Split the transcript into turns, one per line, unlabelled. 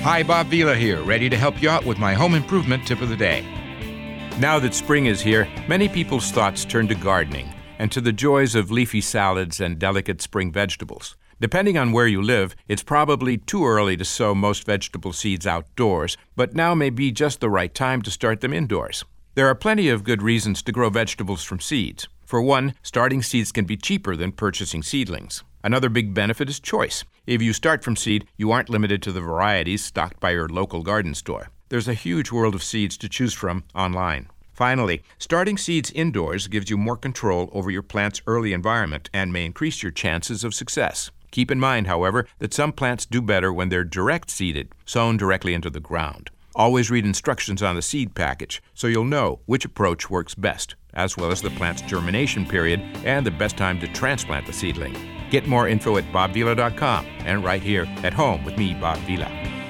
Hi, Bob Vila here, ready to help you out with my home improvement tip of the day. Now that spring is here, many people's thoughts turn to gardening and to the joys of leafy salads and delicate spring vegetables. Depending on where you live, it's probably too early to sow most vegetable seeds outdoors, but now may be just the right time to start them indoors. There are plenty of good reasons to grow vegetables from seeds. For one, starting seeds can be cheaper than purchasing seedlings. Another big benefit is choice. If you start from seed, you aren't limited to the varieties stocked by your local garden store. There's a huge world of seeds to choose from online. Finally, starting seeds indoors gives you more control over your plant's early environment and may increase your chances of success. Keep in mind, however, that some plants do better when they're direct seeded, sown directly into the ground. Always read instructions on the seed package so you'll know which approach works best, as well as the plant's germination period and the best time to transplant the seedling. Get more info at bobvila.com and right here at home with me, Bob Vila.